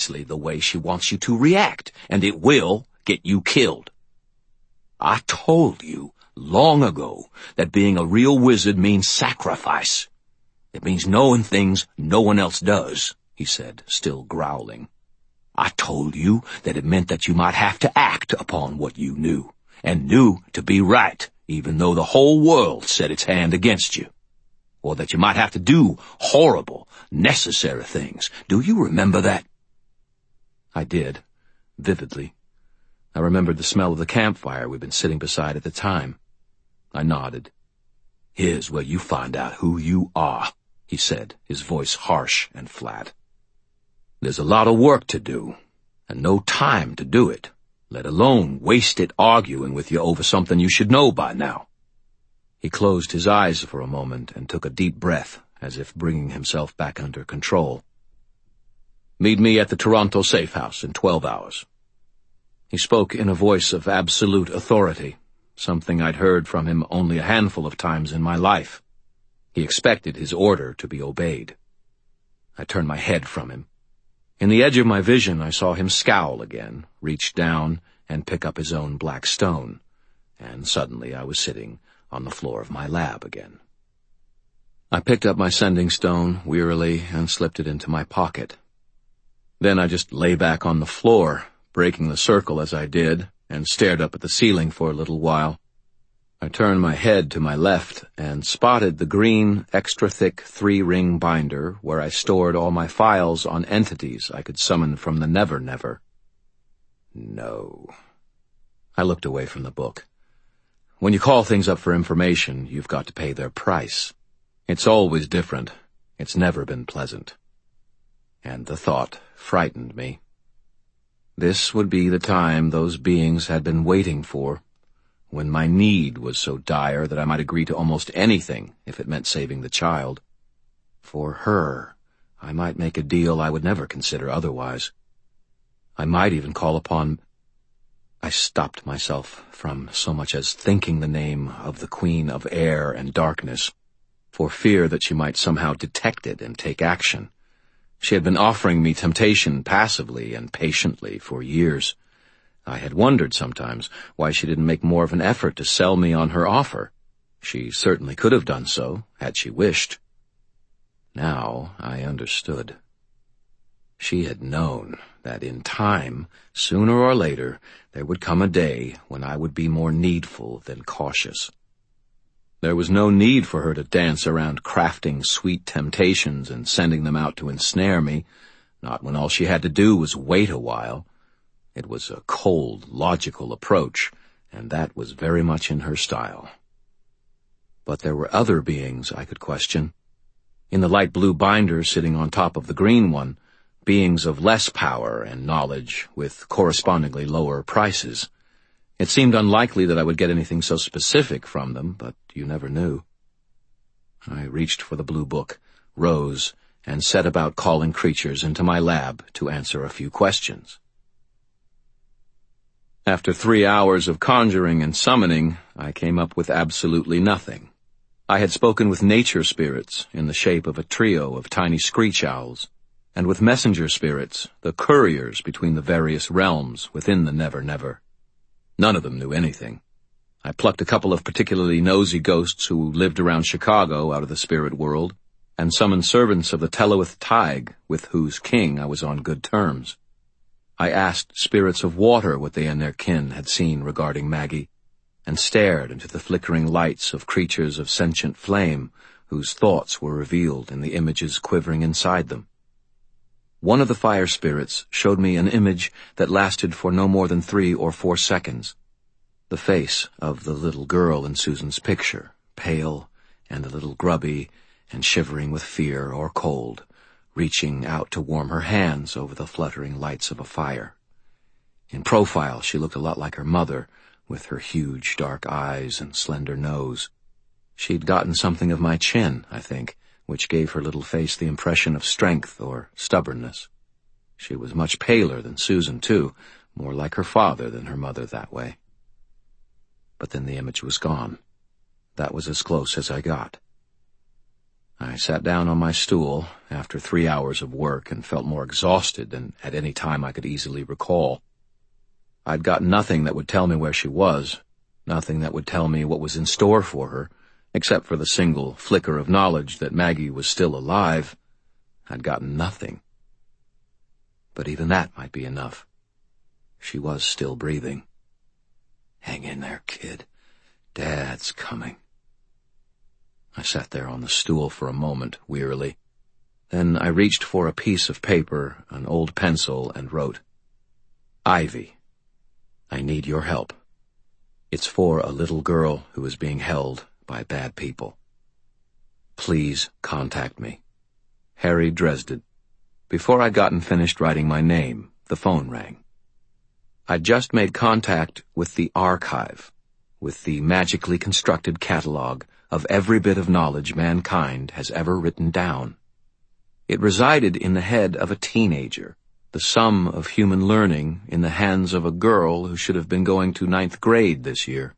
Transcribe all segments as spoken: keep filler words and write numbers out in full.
precisely the way she wants you to react, and it will get you killed. I told you long ago that being a real wizard means sacrifice. It means knowing things no one else does, he said, still growling. I told you that it meant that you might have to act upon what you knew, and knew to be right, even though the whole world set its hand against you. Or that you might have to do horrible, necessary things. Do you remember that? I did, vividly. I remembered the smell of the campfire we'd been sitting beside at the time. I nodded. Here's where you find out who you are, he said, his voice harsh and flat. There's a lot of work to do, and no time to do it, let alone waste it arguing with you over something you should know by now. He closed his eyes for a moment and took a deep breath, as if bringing himself back under control. Meet me at the Toronto safe house in twelve hours. He spoke in a voice of absolute authority, something I'd heard from him only a handful of times in my life. He expected his order to be obeyed. I turned my head from him. In the edge of my vision, I saw him scowl again, reach down and pick up his own black stone, and suddenly I was sitting on the floor of my lab again. I picked up my sending stone wearily and slipped it into my pocket. Then I just lay back on the floor, breaking the circle as I did, and stared up at the ceiling for a little while. I turned my head to my left and spotted the green, extra-thick three-ring binder where I stored all my files on entities I could summon from the Never Never. No. I looked away from the book. When you call things up for information, you've got to pay their price. It's always different. It's never been pleasant. And the thought frightened me. This would be the time those beings had been waiting for, when my need was so dire that I might agree to almost anything if it meant saving the child. For her, I might make a deal I would never consider otherwise. I might even call upon... I stopped myself from so much as thinking the name of the Queen of Air and Darkness, for fear that she might somehow detect it and take action. She had been offering me temptation passively and patiently for years. I had wondered sometimes why she didn't make more of an effort to sell me on her offer. She certainly could have done so, had she wished. Now I understood. She had known that in time, sooner or later, there would come a day when I would be more needful than cautious. There was no need for her to dance around crafting sweet temptations and sending them out to ensnare me, not when all she had to do was wait a while. It was a cold, logical approach, and that was very much in her style. But there were other beings I could question. In the light blue binder sitting on top of the green one, beings of less power and knowledge with correspondingly lower prices. It seemed unlikely that I would get anything so specific from them, but you never knew. I reached for the blue book, rose, and set about calling creatures into my lab to answer a few questions. After three hours of conjuring and summoning, I came up with absolutely nothing. I had spoken with nature spirits in the shape of a trio of tiny screech owls, and with messenger spirits, the couriers between the various realms within the Never Never. None of them knew anything. I plucked a couple of particularly nosy ghosts who lived around Chicago out of the spirit world, and summoned servants of the Telewith Tig, with whose king I was on good terms. I asked spirits of water what they and their kin had seen regarding Maggie, and stared into the flickering lights of creatures of sentient flame, whose thoughts were revealed in the images quivering inside them. One of the fire spirits showed me an image that lasted for no more than three or four seconds. The face of the little girl in Susan's picture, pale and a little grubby and shivering with fear or cold, reaching out to warm her hands over the fluttering lights of a fire. In profile, she looked a lot like her mother, with her huge dark eyes and slender nose. She'd gotten something of my chin, I think, which gave her little face the impression of strength or stubbornness. She was much paler than Susan, too, more like her father than her mother that way. But then the image was gone. That was as close as I got. I sat down on my stool after three hours of work and felt more exhausted than at any time I could easily recall. I'd got nothing that would tell me where she was, nothing that would tell me what was in store for her, except for the single flicker of knowledge that Maggie was still alive. I'd gotten nothing. But even that might be enough. She was still breathing. Hang in there, kid. Dad's coming. I sat there on the stool for a moment, wearily. Then I reached for a piece of paper, an old pencil, and wrote, Ivy, I need your help. It's for a little girl who is being held by bad people. Please contact me. Harry Dresden. Before I'd gotten finished writing my name, the phone rang. I'd just made contact with the archive, with the magically constructed catalog of every bit of knowledge mankind has ever written down. It resided in the head of a teenager, the sum of human learning in the hands of a girl who should have been going to ninth grade this year.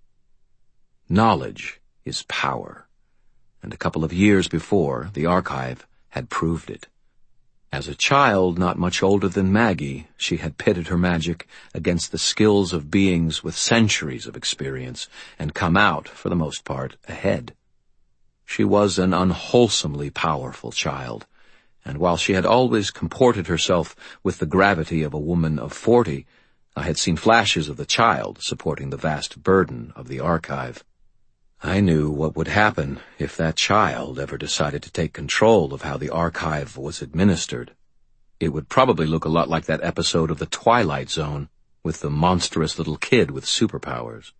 Knowledge is power, and a couple of years before, the archive had proved it. As a child not much older than Maggie, she had pitted her magic against the skills of beings with centuries of experience and come out, for the most part, ahead. She was an unwholesomely powerful child, and while she had always comported herself with the gravity of a woman of forty, I had seen flashes of the child supporting the vast burden of the archive. I knew what would happen if that child ever decided to take control of how the archive was administered. It would probably look a lot like that episode of The Twilight Zone with the monstrous little kid with superpowers.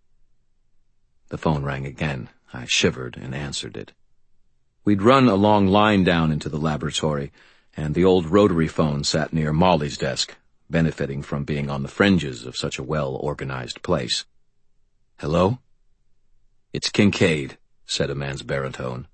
The phone rang again. I shivered and answered it. We'd run a long line down into the laboratory, and the old rotary phone sat near Molly's desk, benefiting from being on the fringes of such a well-organized place. Hello? It's Kincaid, said a man's baritone.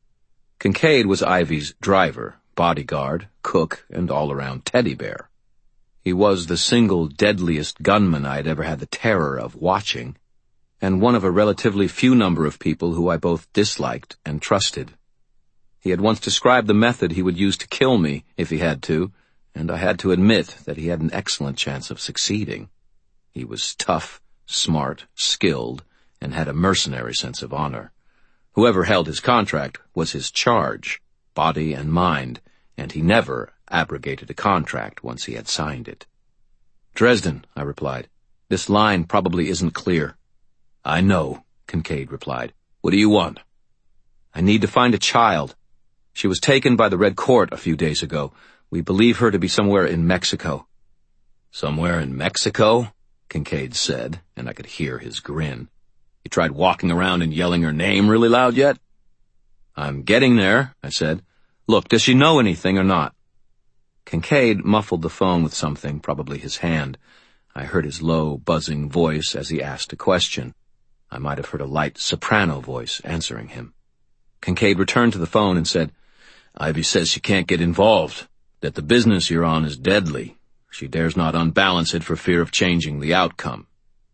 Kincaid was Ivy's driver, bodyguard, cook, and all-around teddy bear. He was the single deadliest gunman I had ever had the terror of watching, and one of a relatively few number of people who I both disliked and trusted. He had once described the method he would use to kill me, if he had to, and I had to admit that he had an excellent chance of succeeding. He was tough, smart, skilled, and had a mercenary sense of honor. Whoever held his contract was his charge, body and mind, and he never abrogated a contract once he had signed it. Dresden, I replied. This line probably isn't clear. I know, Kincaid replied. What do you want? I need to find a child. She was taken by the Red Court a few days ago. We believe her to be somewhere in Mexico. Somewhere in Mexico? Kincaid said, and I could hear his grin. You tried walking around and yelling her name really loud yet? I'm getting there, I said. Look, does she know anything or not? Kincaid muffled the phone with something, probably his hand. I heard his low, buzzing voice as he asked a question. I might have heard a light soprano voice answering him. Kincaid returned to the phone and said, Ivy says she can't get involved, that the business you're on is deadly. She dares not unbalance it for fear of changing the outcome.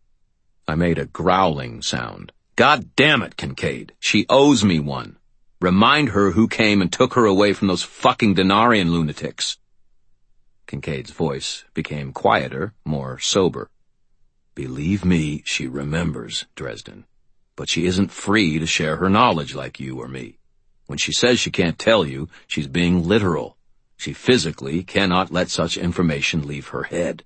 I made a growling sound. God damn it, Kincaid. She owes me one. Remind her who came and took her away from those fucking Denarian lunatics. Kincaid's voice became quieter, more sober. Believe me, she remembers, Dresden. But she isn't free to share her knowledge like you or me. When she says she can't tell you, she's being literal. She physically cannot let such information leave her head.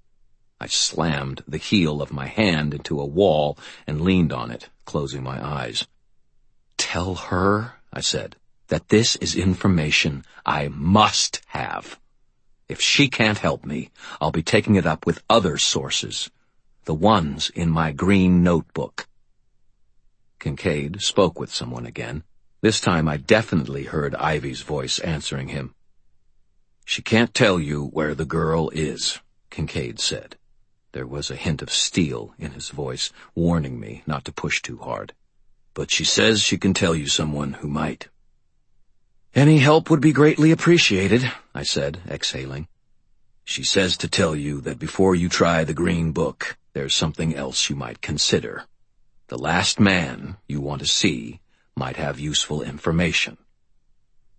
I slammed the heel of my hand into a wall and leaned on it, closing my eyes. Tell her, I said, that this is information I must have. If she can't help me, I'll be taking it up with other sources, the ones in my green notebook. Kincaid spoke with someone again. This time I definitely heard Ivy's voice answering him. She can't tell you where the girl is, Kincaid said. There was a hint of steel in his voice, warning me not to push too hard. But she says she can tell you someone who might. Any help would be greatly appreciated, I said, exhaling. She says to tell you that before you try the green book, there's something else you might consider. The last man you want to see might have useful information.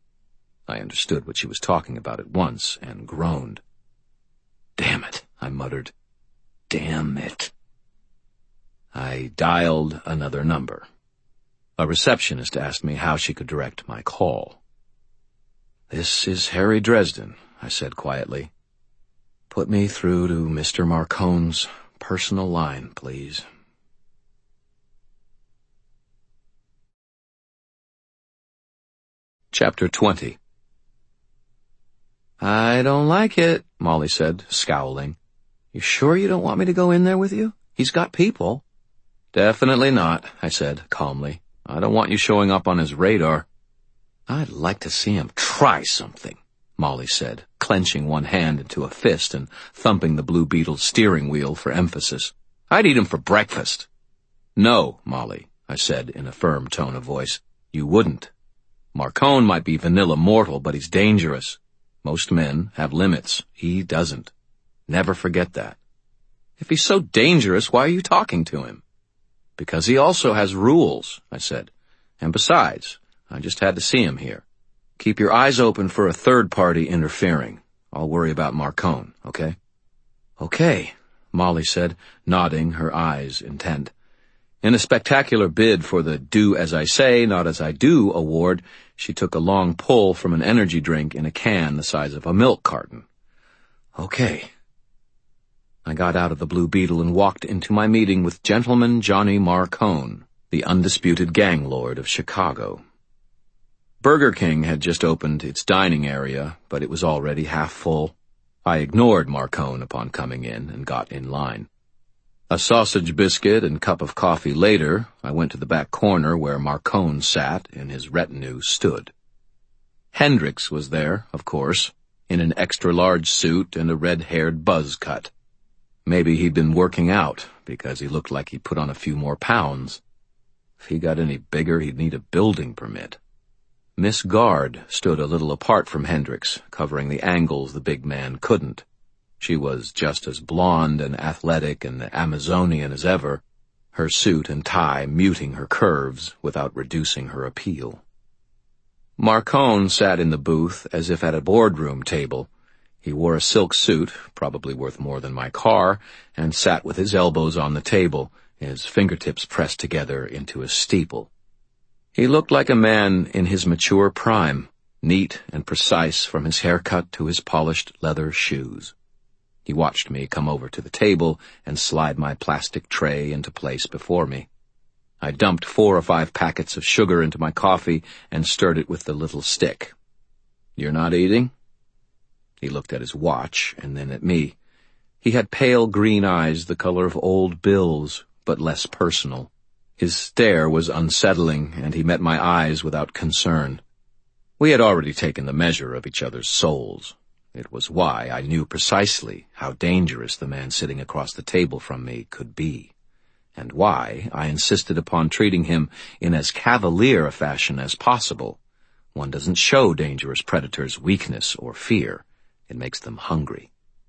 I understood what she was talking about at once and groaned. "Damn it," I muttered. "Damn it." I dialed another number. A receptionist asked me how she could direct my call. "This is Harry Dresden," I said quietly. "Put me through to Mister Marcone's personal line, please." Chapter twenty. "I don't like it," Molly said, scowling. "You sure you don't want me to go in there with you? He's got people." "Definitely not," I said calmly. "I don't want you showing up on his radar." "I'd like to see him try something," Molly said, clenching one hand into a fist and thumping the Blue Beetle's steering wheel for emphasis. "I'd eat him for breakfast." "No, Molly," I said in a firm tone of voice. "You wouldn't. Marcone might be vanilla mortal, but he's dangerous. Most men have limits. He doesn't. Never forget that." "If he's so dangerous, why are you talking to him?" "Because he also has rules," I said. "And besides, I just had to see him here. Keep your eyes open for a third party interfering. I'll worry about Marcone, okay?" "Okay," Molly said, nodding, her eyes intent. In a spectacular bid for the Do As I Say, Not As I Do award, she took a long pull from an energy drink in a can the size of a milk carton. "Okay." I got out of the Blue Beetle and walked into my meeting with Gentleman Johnny Marcone, the undisputed gang lord of Chicago. Burger King had just opened its dining area, but it was already half full. I ignored Marcone upon coming in and got in line. A sausage biscuit and cup of coffee later, I went to the back corner where Marcone sat and his retinue stood. Hendricks was there, of course, in an extra-large suit and a red-haired buzz cut. Maybe he'd been working out, because he looked like he put on a few more pounds. If he got any bigger, he'd need a building permit. Miss Guard stood a little apart from Hendricks, covering the angles the big man couldn't. She was just as blonde and athletic and Amazonian as ever, her suit and tie muting her curves without reducing her appeal. Marcone sat in the booth as if at a boardroom table. He wore a silk suit, probably worth more than my car, and sat with his elbows on the table, his fingertips pressed together into a steeple. He looked like a man in his mature prime, neat and precise from his haircut to his polished leather shoes. He watched me come over to the table and slide my plastic tray into place before me. I dumped four or five packets of sugar into my coffee and stirred it with the little stick. "You're not eating?" He looked at his watch and then at me. He had pale green eyes the color of old bills, but less personal. His stare was unsettling, and he met my eyes without concern. We had already taken the measure of each other's souls. It was why I knew precisely how dangerous the man sitting across the table from me could be, and why I insisted upon treating him in as cavalier a fashion as possible. One doesn't show dangerous predators weakness or fear. It makes them hungry.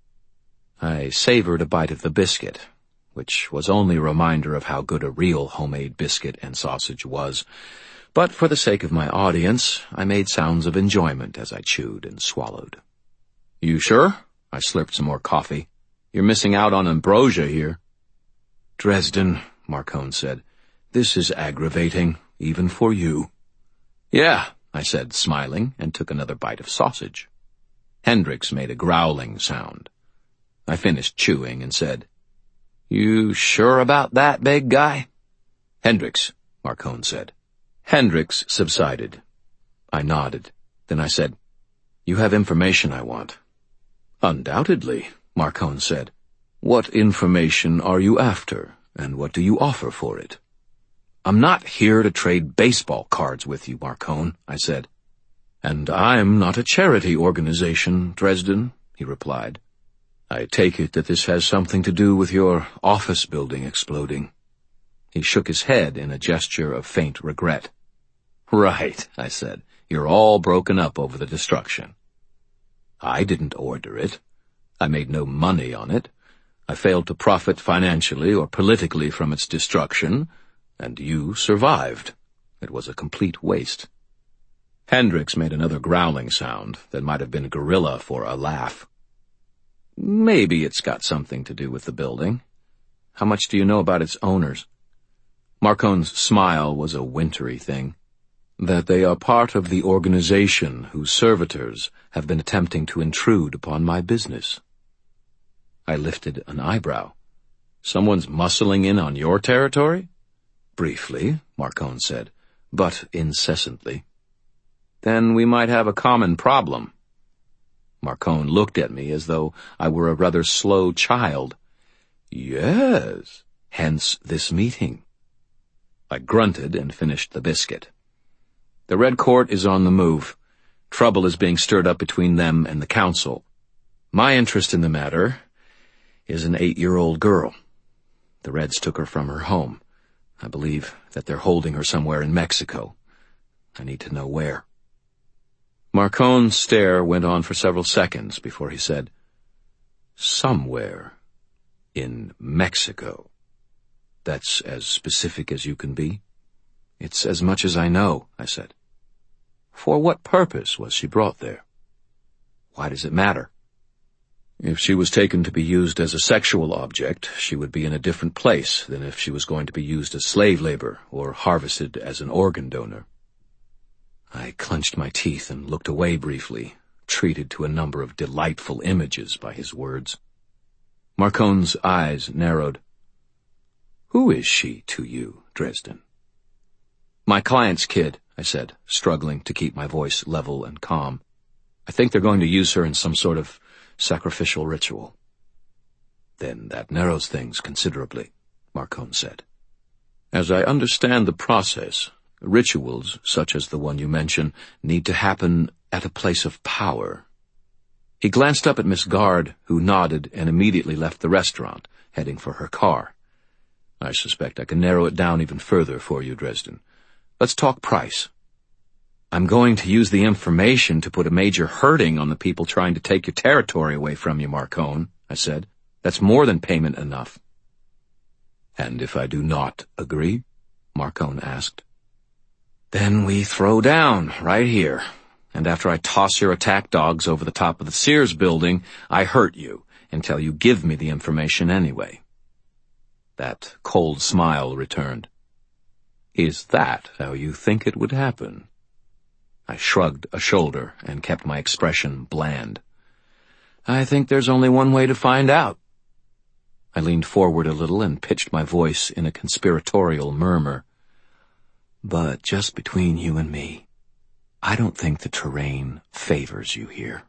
I savored a bite of the biscuit, which was only a reminder of how good a real homemade biscuit and sausage was, but for the sake of my audience, I made sounds of enjoyment as I chewed and swallowed. "You sure?" I slurped some more coffee. "You're missing out on ambrosia here." "Dresden," Marcone said, "this is aggravating, even for you." "Yeah," I said, smiling, and took another bite of sausage. Hendricks made a growling sound. I finished chewing and said, "You sure about that, big guy?" "Hendricks," Marcone said. Hendricks subsided. I nodded. Then I said, "You have information I want." "Undoubtedly," Marcone said. "What information are you after, and what do you offer for it?" "I'm not here to trade baseball cards with you, Marcone," I said. "And I'm not a charity organization, Dresden," he replied. "I take it that this has something to do with your office building exploding." He shook his head in a gesture of faint regret. "Right," I said. "You're all broken up over the destruction." "I didn't order it. I made no money on it. I failed to profit financially or politically from its destruction, and you survived. It was a complete waste." Hendricks made another growling sound that might have been gorilla for a laugh. Maybe it's got something to do with the building. How much do you know about its owners? Marcone's smile was a wintry thing. That they are part of the organization whose servitors have been attempting to intrude upon my business. I lifted an eyebrow. Someone's muscling in on your territory? Briefly, Marcone said, but incessantly. Then we might have a common problem. Marcone looked at me as though I were a rather slow child. Yes, hence this meeting. I grunted and finished the biscuit. The Red Court is on the move. Trouble is being stirred up between them and the council. My interest in the matter is an eight-year-old girl. The Reds took her from her home. I believe that they're holding her somewhere in Mexico. I need to know where. Marcone's stare went on for several seconds before he said, Somewhere in Mexico. That's as specific as you can be? It's as much as I know, I said. For what purpose was she brought there? Why does it matter? If she was taken to be used as a sexual object, she would be in a different place than if she was going to be used as slave labor or harvested as an organ donor. I clenched my teeth and looked away briefly, treated to a number of delightful images by his words. Marcone's eyes narrowed. Who is she to you, Dresden? My client's kid, I said, struggling to keep my voice level and calm. I think they're going to use her in some sort of sacrificial ritual. Then that narrows things considerably, Marcone said. As I understand the process, rituals, such as the one you mention, need to happen at a place of power. He glanced up at Miss Guard, who nodded and immediately left the restaurant, heading for her car. I suspect I can narrow it down even further for you, Dresden. Let's talk price. I'm going to use the information to put a major hurting on the people trying to take your territory away from you, Marcone, I said. That's more than payment enough. And if I do not agree? Marcone asked. Then we throw down, right here. And after I toss your attack dogs over the top of the Sears building, I hurt you until you give me the information anyway. That cold smile returned. Is that how you think it would happen? I shrugged a shoulder and kept my expression bland. I think there's only one way to find out. I leaned forward a little and pitched my voice in a conspiratorial murmur. But just between you and me, I don't think the terrain favors you here.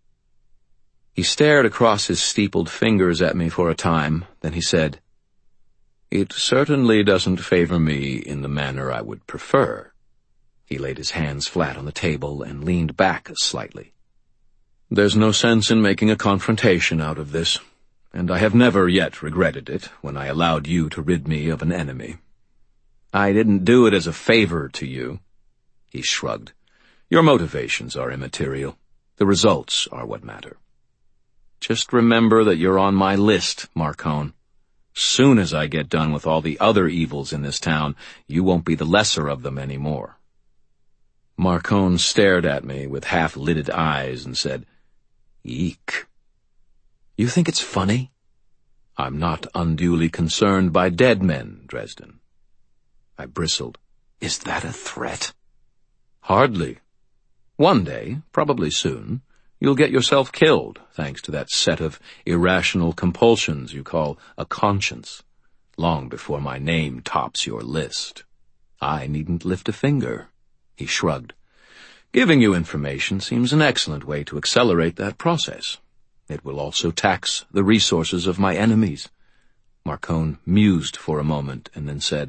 He stared across his steepled fingers at me for a time, then he said, It certainly doesn't favor me in the manner I would prefer. He laid his hands flat on the table and leaned back slightly. There's no sense in making a confrontation out of this, and I have never yet regretted it when I allowed you to rid me of an enemy. I didn't do it as a favor to you. He shrugged. Your motivations are immaterial. The results are what matter. Just remember that you're on my list, Marcone. Soon as I get done with all the other evils in this town, you won't be the lesser of them anymore. Marcone stared at me with half-lidded eyes and said, Eek. You think it's funny? I'm not unduly concerned by dead men, Dresden. I bristled. Is that a threat? Hardly. One day, probably soon, you'll get yourself killed, thanks to that set of irrational compulsions you call a conscience, long before my name tops your list. I needn't lift a finger. He shrugged. Giving you information seems an excellent way to accelerate that process. It will also tax the resources of my enemies. Marcone mused for a moment and then said,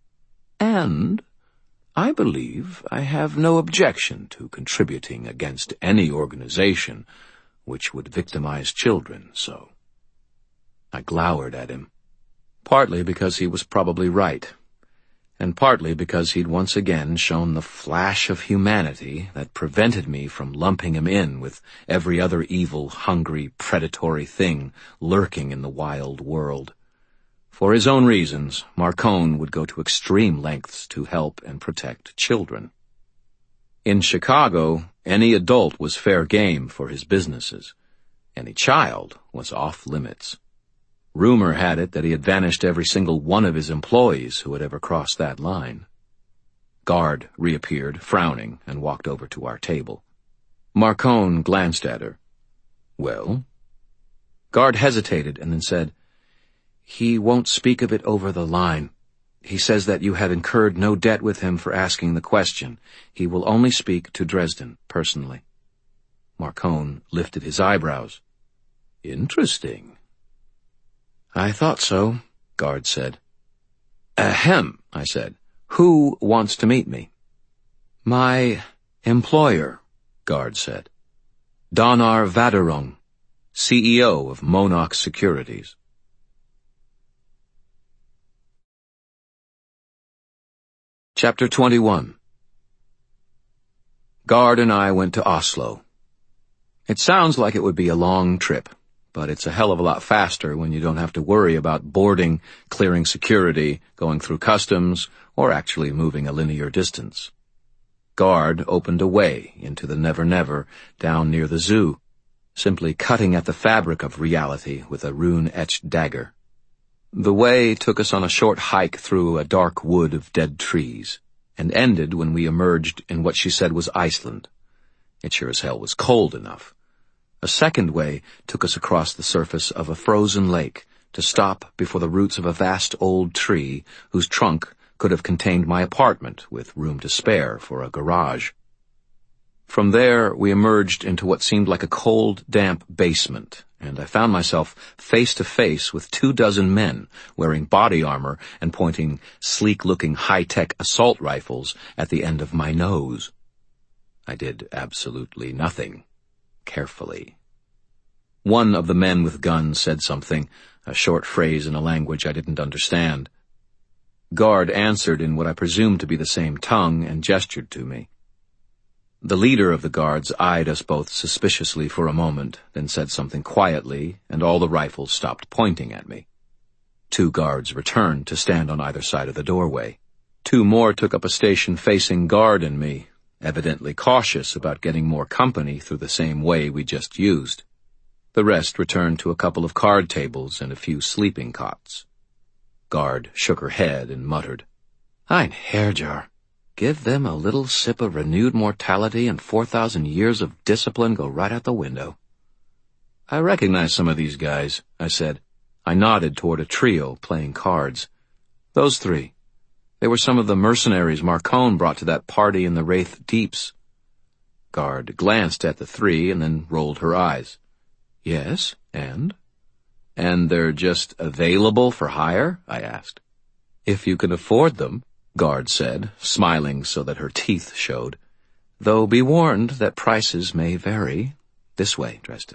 And I believe I have no objection to contributing against any organization which would victimize children so. I glowered at him, partly because he was probably right, and partly because he'd once again shown the flash of humanity that prevented me from lumping him in with every other evil, hungry, predatory thing lurking in the wild world. For his own reasons, Marcone would go to extreme lengths to help and protect children. In Chicago, any adult was fair game for his businesses. Any child was off limits. Rumor had it that he had vanished every single one of his employees who had ever crossed that line. Guard reappeared, frowning, and walked over to our table. Marcone glanced at her. "Well?" Guard hesitated and then said, "He won't speak of it over the line. He says that you have incurred no debt with him for asking the question. He will only speak to Dresden, personally." Marcone lifted his eyebrows. "Interesting." "I thought so," Guard said. "Ahem," I said. "Who wants to meet me?" "My employer," Guard said. "Donar Vaderung, C E O of Monarch Securities." Chapter twenty-one. Guard and I went to Oslo. It sounds like it would be a long trip, but it's a hell of a lot faster when you don't have to worry about boarding, clearing security, going through customs, or actually moving a linear distance. Guard opened a way into the Never Never down near the zoo, simply cutting at the fabric of reality with a rune-etched dagger. The way took us on a short hike through a dark wood of dead trees, and ended when we emerged in what she said was Iceland. It sure as hell was cold enough. A second way took us across the surface of a frozen lake to stop before the roots of a vast old tree whose trunk could have contained my apartment with room to spare for a garage. From there, we emerged into what seemed like a cold, damp basement, and I found myself face to face with two dozen men wearing body armor and pointing sleek-looking high-tech assault rifles at the end of my nose. I did absolutely nothing. Carefully. One of the men with guns said something, a short phrase in a language I didn't understand. Guard answered in what I presumed to be the same tongue and gestured to me. The leader of the guards eyed us both suspiciously for a moment, then said something quietly, and all the rifles stopped pointing at me. Two guards returned to stand on either side of the doorway. Two more took up a station facing Guard and me, evidently cautious about getting more company through the same way we just used. The rest returned to a couple of card tables and a few sleeping cots. Guard shook her head and muttered, "Ein Herrjar. Give them a little sip of renewed mortality and four thousand years of discipline go right out the window." "I recognize some of these guys," I said. I nodded toward a trio playing cards. "Those three. They were some of the mercenaries Marcone brought to that party in the Wraith Deeps." Guard glanced at the three and then rolled her eyes. "Yes, and?" "And they're just available for hire?" I asked. "If you can afford them," Guard said, smiling so that her teeth showed. "Though be warned that prices may vary. This way, Dresden."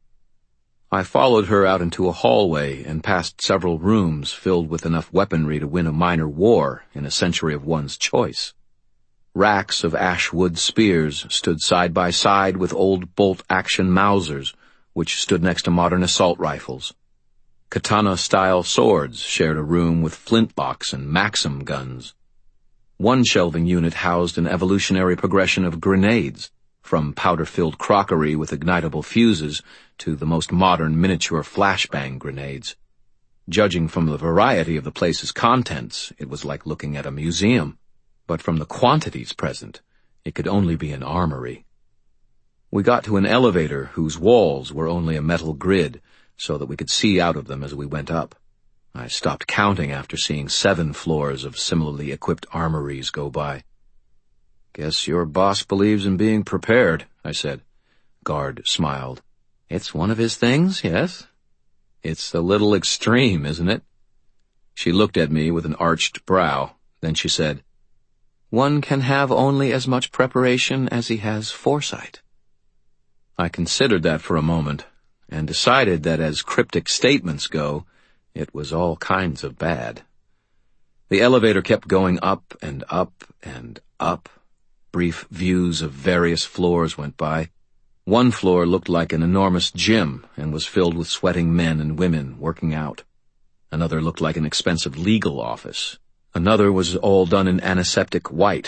I followed her out into a hallway and past several rooms filled with enough weaponry to win a minor war in a century of one's choice. Racks of ash-wood spears stood side by side with old bolt-action Mausers, which stood next to modern assault rifles. Katana-style swords shared a room with flintlocks and Maxim guns. One shelving unit housed an evolutionary progression of grenades, from powder-filled crockery with ignitable fuses to the most modern miniature flashbang grenades. Judging from the variety of the place's contents, it was like looking at a museum, but from the quantities present, it could only be an armory. We got to an elevator whose walls were only a metal grid, so that we could see out of them as we went up. I stopped counting after seeing seven floors of similarly equipped armories go by. "Guess your boss believes in being prepared," I said. Guard smiled. "It's one of his things, yes?" "It's a little extreme, isn't it?" She looked at me with an arched brow. Then she said, "One can have only as much preparation as he has foresight." I considered that for a moment, and decided that as cryptic statements go, it was all kinds of bad. The elevator kept going up and up and up. Brief views of various floors went by. One floor looked like an enormous gym and was filled with sweating men and women working out. Another looked like an expensive legal office. Another was all done in antiseptic white,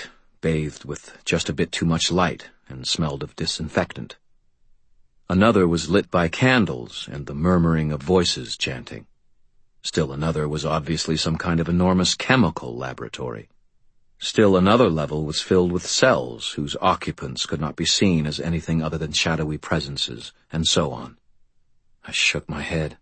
bathed with just a bit too much light and smelled of disinfectant. Another was lit by candles and the murmuring of voices chanting. Still another was obviously some kind of enormous chemical laboratory. Still another level was filled with cells whose occupants could not be seen as anything other than shadowy presences, and so on. I shook my head.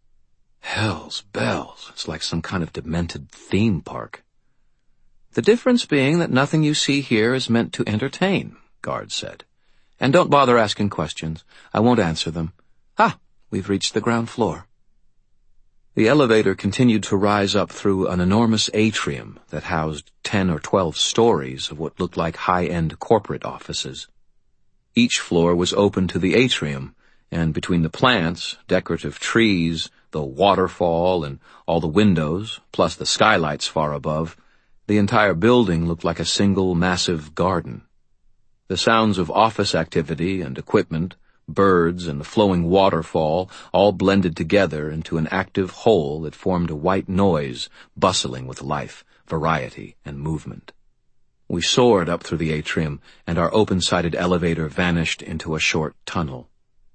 Hell's bells, it's like some kind of demented theme park. The difference being that nothing you see here is meant to entertain, Guard said. And don't bother asking questions. I won't answer them. Ah, we've reached the ground floor. The elevator continued to rise up through an enormous atrium that housed ten or twelve stories of what looked like high-end corporate offices. Each floor was open to the atrium, and between the plants, decorative trees, the waterfall, and all the windows, plus the skylights far above, the entire building looked like a single massive garden. The sounds of office activity and equipment, birds, and the flowing waterfall all blended together into an active whole that formed a white noise bustling with life, variety, and movement. We soared up through the atrium, and our open-sided elevator vanished into a short tunnel.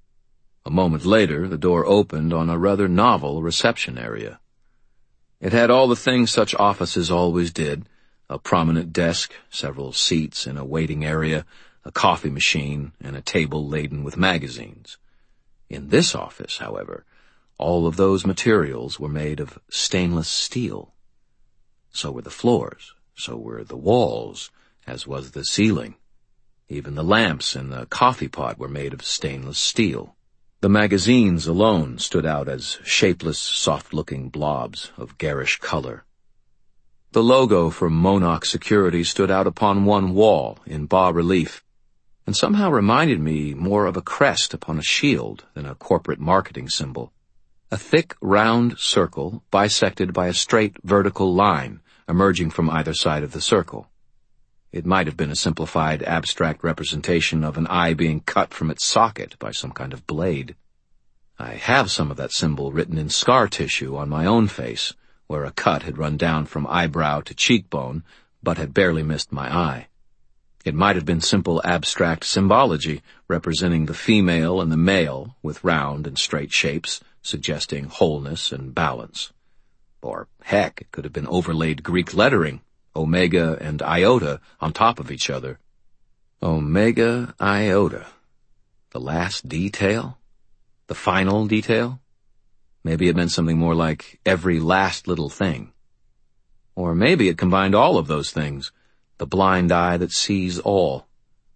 A moment later, the door opened on a rather novel reception area. It had all the things such offices always did: a prominent desk, several seats in a waiting area, a coffee machine, and a table laden with magazines. In this office, however, all of those materials were made of stainless steel. So were the floors, so were the walls, as was the ceiling. Even the lamps in the coffee pot were made of stainless steel. The magazines alone stood out as shapeless, soft-looking blobs of garish color. The logo for Monarch Security stood out upon one wall in bas-relief, and somehow reminded me more of a crest upon a shield than a corporate marketing symbol. A thick, round circle bisected by a straight vertical line emerging from either side of the circle. It might have been a simplified, abstract representation of an eye being cut from its socket by some kind of blade. I have some of that symbol written in scar tissue on my own face, where a cut had run down from eyebrow to cheekbone, but had barely missed my eye. It might have been simple abstract symbology, representing the female and the male with round and straight shapes, suggesting wholeness and balance. Or, heck, it could have been overlaid Greek lettering, Omega and Iota, on top of each other. Omega, Iota. The last detail? The final detail? Maybe it meant something more like every last little thing. Or maybe it combined all of those things. The blind eye that sees all.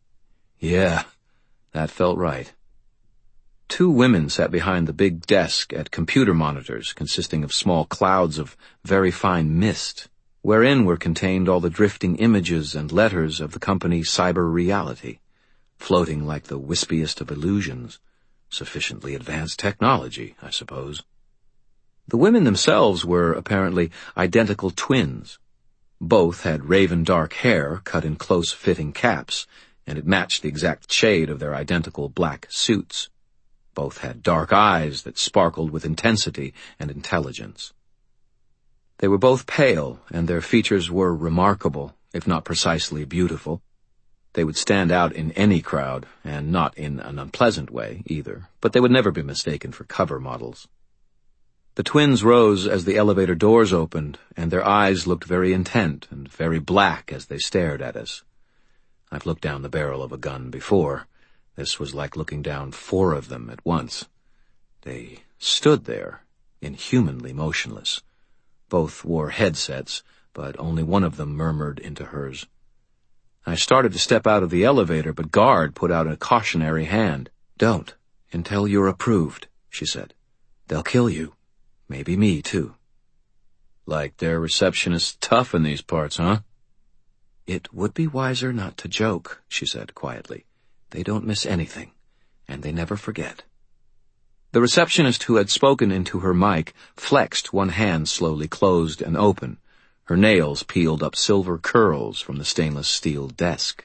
Yeah, that felt right. Two women sat behind the big desk at computer monitors consisting of small clouds of very fine mist, wherein were contained all the drifting images and letters of the company Cyber Reality, floating like the wispiest of illusions. Sufficiently advanced technology, I suppose. The women themselves were, apparently, identical twins. Both had raven dark hair cut in close-fitting caps, and it matched the exact shade of their identical black suits. Both had dark eyes that sparkled with intensity and intelligence. They were both pale, and their features were remarkable, if not precisely beautiful. They would stand out in any crowd, and not in an unpleasant way, either, but they would never be mistaken for cover models. The twins rose as the elevator doors opened, and their eyes looked very intent and very black as they stared at us. I've looked down the barrel of a gun before. This was like looking down four of them at once. They stood there, inhumanly motionless. Both wore headsets, but only one of them murmured into hers. I started to step out of the elevator, but Guard put out a cautionary hand. "Don't, until you're approved," she said. "They'll kill you. Maybe me, too." Like their receptionists tough in these parts, huh? "It would be wiser not to joke," she said quietly. "They don't miss anything, and they never forget." The receptionist who had spoken into her mic flexed one hand slowly closed and open. Her nails peeled up silver curls from the stainless steel desk.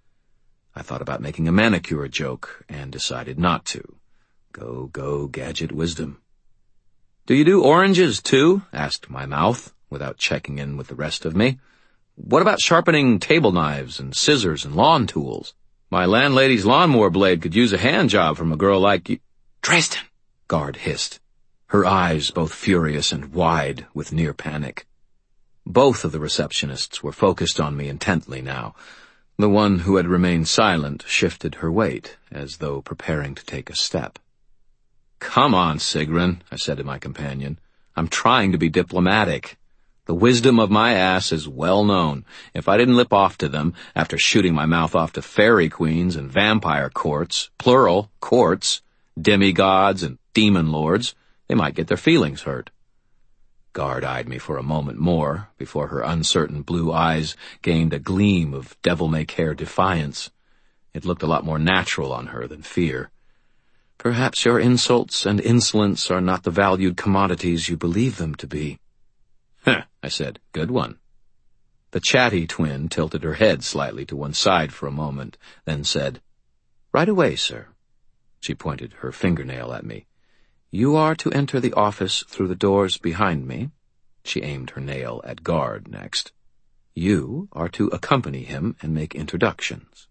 I thought about making a manicure joke and decided not to. Go, go, gadget wisdom. "Do you do oranges, too?" asked my mouth, without checking in with the rest of me. What about sharpening table knives and scissors and lawn tools? My landlady's lawnmower blade could use a hand job from a girl like you." "Dresden," Guard hissed, her eyes both furious and wide with near panic. Both of the receptionists were focused on me intently now. The one who had remained silent shifted her weight, as though preparing to take a step. "Come on, Sigrun," I said to my companion. "I'm trying to be diplomatic. The wisdom of my ass is well known. If I didn't lip off to them, after shooting my mouth off to fairy queens and vampire courts, plural, courts, demigods and demon lords, they might get their feelings hurt." Guard eyed me for a moment more, before her uncertain blue eyes gained a gleam of devil-may-care defiance. It looked a lot more natural on her than fear. "Perhaps your insults and insolence are not the valued commodities you believe them to be." "Huh," I said. "Good one." The chatty twin tilted her head slightly to one side for a moment, then said, "Right away, sir." She pointed her fingernail at me. "You are to enter the office through the doors behind me." She aimed her nail at Guard next. "You are to accompany him and make introductions."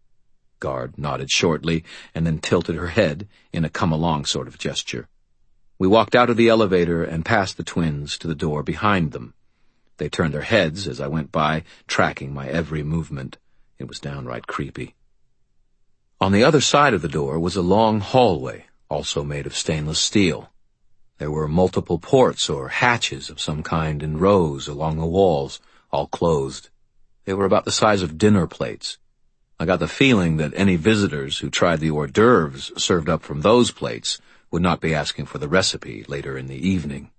Guard nodded shortly and then tilted her head in a come-along sort of gesture. We walked out of the elevator and past the twins to the door behind them. They turned their heads as I went by, tracking my every movement. It was downright creepy. On the other side of the door was a long hallway, also made of stainless steel. There were multiple ports or hatches of some kind in rows along the walls, all closed. They were about the size of dinner plates. I got the feeling that any visitors who tried the hors d'oeuvres served up from those plates would not be asking for the recipe later in the evening.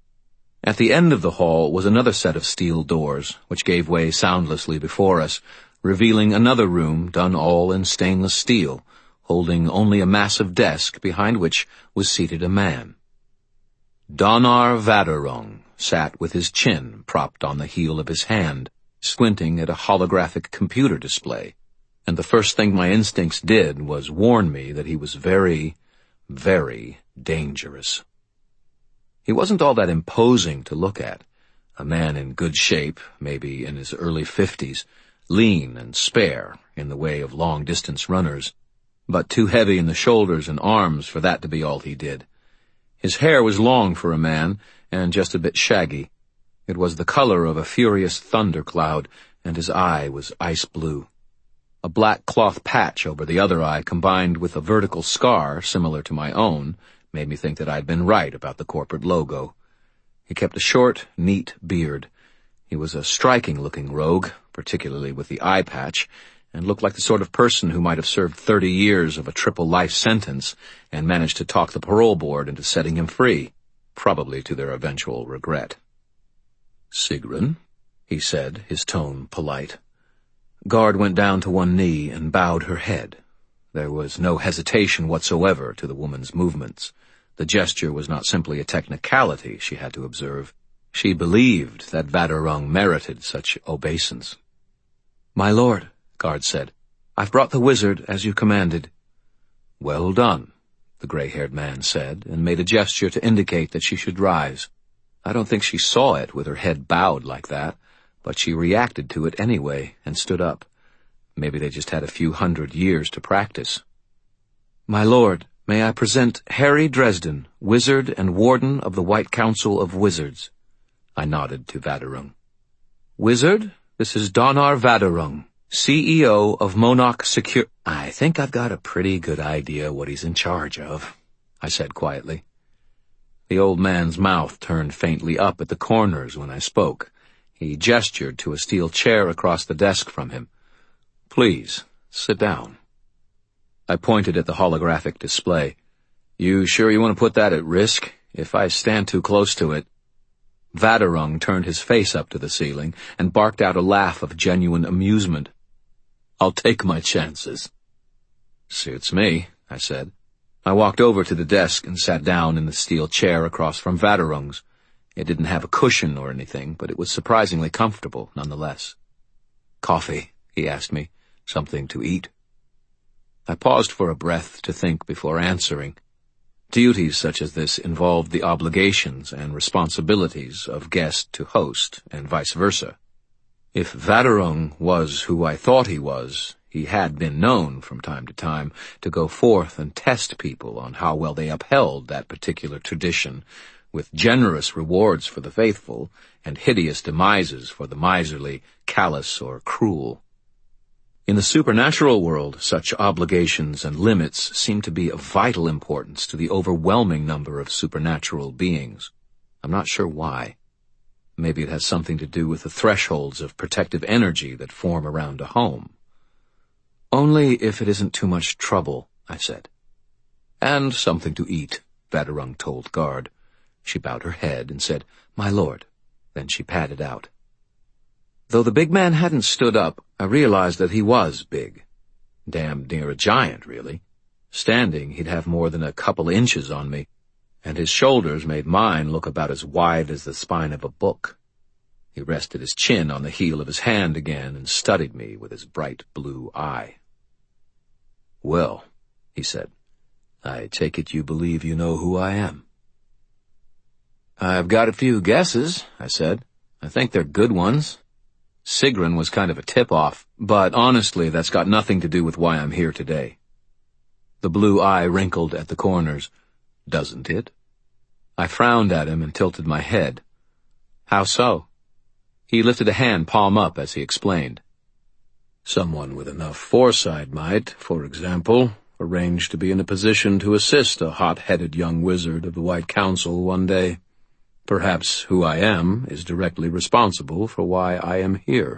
At the end of the hall was another set of steel doors, which gave way soundlessly before us, revealing another room done all in stainless steel, holding only a massive desk behind which was seated a man. Donar Vadarung sat with his chin propped on the heel of his hand, squinting at a holographic computer display, and the first thing my instincts did was warn me that he was very, very dangerous. He wasn't all that imposing to look at, a man in good shape, maybe in his early fifties, lean and spare in the way of long-distance runners, but too heavy in the shoulders and arms for that to be all he did. His hair was long for a man, and just a bit shaggy. It was the color of a furious thundercloud, and his eye was ice blue. A black cloth patch over the other eye, combined with a vertical scar similar to my own, made me think that I'd been right about the corporate logo. He kept a short, neat beard. He was a striking-looking rogue, particularly with the eye patch, and looked like the sort of person who might have served thirty years of a triple life sentence and managed to talk the parole board into setting him free, probably to their eventual regret. "Sigrun," he said, his tone polite. Guard went down to one knee and bowed her head. There was no hesitation whatsoever to the woman's movements. The gesture was not simply a technicality, she had to observe. She believed that Vadarung merited such obeisance. "My lord," Guard said, "I've brought the wizard as you commanded." "Well done," the gray-haired man said, and made a gesture to indicate that she should rise. I don't think she saw it with her head bowed like that, but she reacted to it anyway and stood up. Maybe they just had a few hundred years to practice. "My lord, may I present Harry Dresden, wizard and warden of the White Council of Wizards." I nodded to Vadarung. "Wizard, this is Donar Vadarung, C E O of Monarch Secure—" "I think I've got a pretty good idea what he's in charge of," I said quietly. The old man's mouth turned faintly up at the corners when I spoke. He gestured to a steel chair across the desk from him. "Please, sit down." I pointed at the holographic display. "You sure you want to put that at risk? If I stand too close to it—" Vadarung turned his face up to the ceiling and barked out a laugh of genuine amusement. "I'll take my chances." "Suits me," I said. I walked over to the desk and sat down in the steel chair across from Vadarung's. It didn't have a cushion or anything, but it was surprisingly comfortable nonetheless. "Coffee?" he asked me. "Something to eat?" I paused for a breath to think before answering. Duties such as this involved the obligations and responsibilities of guest to host, and vice versa. If Vadarung was who I thought he was, he had been known from time to time to go forth and test people on how well they upheld that particular tradition, with generous rewards for the faithful and hideous demises for the miserly, callous, or cruel. In the supernatural world, such obligations and limits seem to be of vital importance to the overwhelming number of supernatural beings. I'm not sure why. Maybe it has something to do with the thresholds of protective energy that form around a home. Only if it isn't too much trouble, I said. And something to eat, Vadarung told guard. She bowed her head and said, "My lord." Then she padded out. Though the big man hadn't stood up, I realized that he was big. Damned near a giant, really. Standing, he'd have more than a couple inches on me, and his shoulders made mine look about as wide as the spine of a book. He rested his chin on the heel of his hand again and studied me with his bright blue eye. "Well," he said, "I take it you believe you know who I am." "I've got a few guesses," I said. "I think they're good ones. Sigrun was kind of a tip-off, but honestly, that's got nothing to do with why I'm here today." The blue eye wrinkled at the corners. "Doesn't it?" I frowned at him and tilted my head. "How so?" He lifted a hand palm up as he explained. "Someone with enough foresight might, for example, arrange to be in a position to assist a hot-headed young wizard of the White Council one day. Perhaps who I am is directly responsible for why I am here."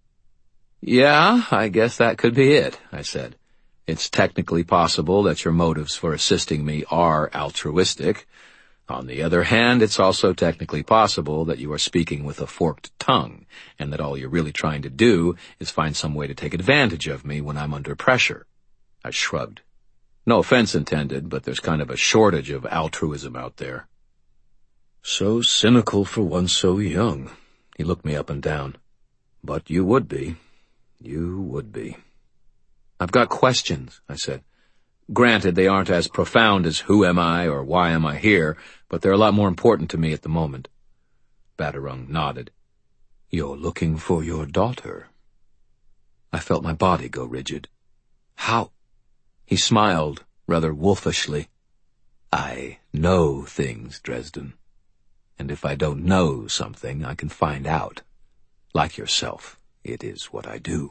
"Yeah, I guess that could be it," I said. "It's technically possible that your motives for assisting me are altruistic. On the other hand, it's also technically possible that you are speaking with a forked tongue, and that all you're really trying to do is find some way to take advantage of me when I'm under pressure." I shrugged. "No offense intended, but there's kind of a shortage of altruism out there." "So cynical for one so young." He looked me up and down. "But you would be. You would be." "I've got questions," I said. "Granted, they aren't as profound as who am I or why am I here, but they're a lot more important to me at the moment." Vadarung nodded. "You're looking for your daughter." I felt my body go rigid. "How?" He smiled, rather wolfishly. "I know things, Dresden. And if I don't know something, I can find out. Like yourself, it is what I do."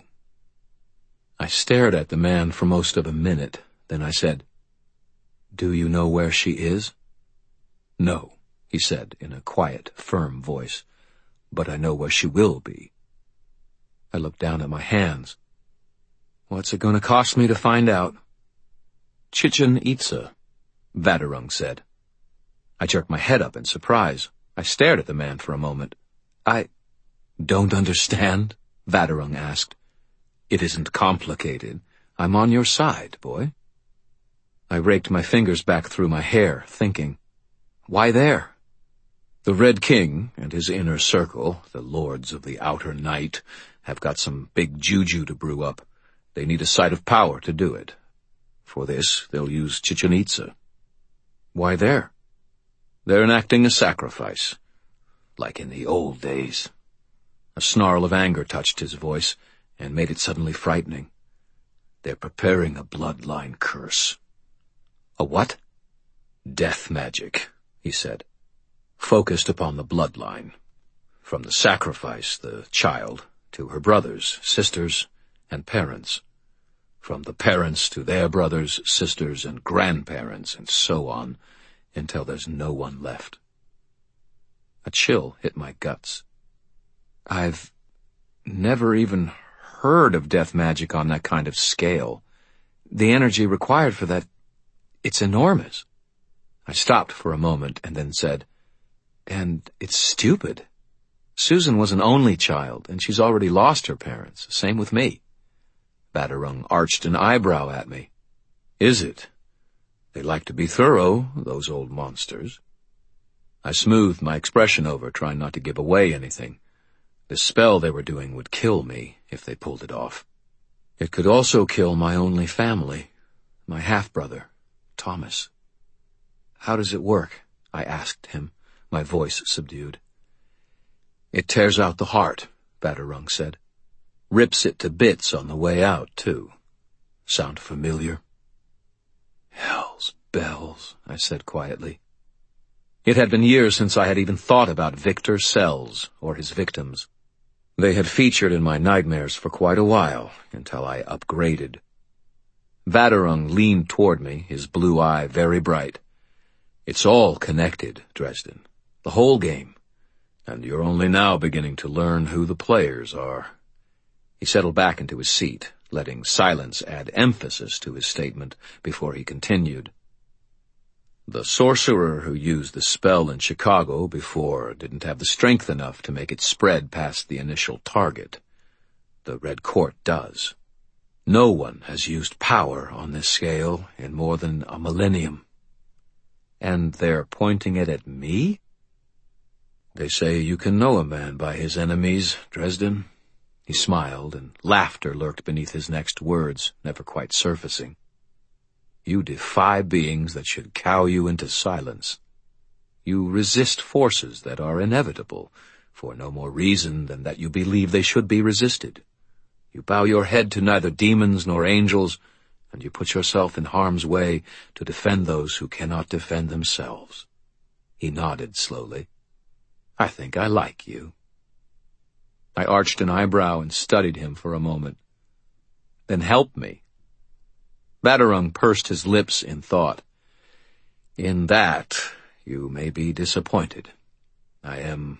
I stared at the man for most of a minute. Then I said, "Do you know where she is?" "No," he said in a quiet, firm voice, "but I know where she will be." I looked down at my hands. "What's it going to cost me to find out?" "Chichen Itza," Vadarung said. I jerked my head up in surprise. I stared at the man for a moment. "I don't understand?" Vadarung asked. "It isn't complicated. I'm on your side, boy." I raked my fingers back through my hair, thinking, why there? The Red King and his inner circle, the Lords of the Outer Night, have got some big juju to brew up. They need a site of power to do it. For this, they'll use Chichen Itza. Why there? They're enacting a sacrifice, like in the old days. A snarl of anger touched his voice and made it suddenly frightening. They're preparing a bloodline curse. A what? Death magic, he said, focused upon the bloodline. From the sacrifice, the child, to her brothers, sisters, and parents. From the parents to their brothers, sisters, and grandparents, and so on, until there's no one left. A chill hit my guts. I've never even heard of death magic on that kind of scale. The energy required for that, it's enormous. I stopped for a moment and then said, and it's stupid. Susan was an only child, and she's already lost her parents. Same with me. Vadarung arched an eyebrow at me. Is it? They like to be thorough, those old monsters. I smoothed my expression over, trying not to give away anything. The spell they were doing would kill me if they pulled it off. It could also kill my only family, my half-brother, Thomas. How does it work? I asked him, my voice subdued. It tears out the heart, Vaterung said. Rips it to bits on the way out, too. Sound familiar? Hell's bells, I said quietly. It had been years since I had even thought about Victor Sells or his victims. They had featured in my nightmares for quite a while, until I upgraded. Vaterung leaned toward me, his blue eye very bright. It's all connected, Dresden. The whole game. And you're only now beginning to learn who the players are. He settled back into his seat, letting silence add emphasis to his statement before he continued. The sorcerer who used the spell in Chicago before didn't have the strength enough to make it spread past the initial target. The Red Court does. No one has used power on this scale in more than a millennium. And they're pointing it at me? They say you can know a man by his enemies, Dresden. He smiled, and laughter lurked beneath his next words, never quite surfacing. You defy beings that should cow you into silence. You resist forces that are inevitable, for no more reason than that you believe they should be resisted. You bow your head to neither demons nor angels, and you put yourself in harm's way to defend those who cannot defend themselves. He nodded slowly. I think I like you. I arched an eyebrow and studied him for a moment. Then help me. Vaterung pursed his lips in thought. In that, you may be disappointed. I am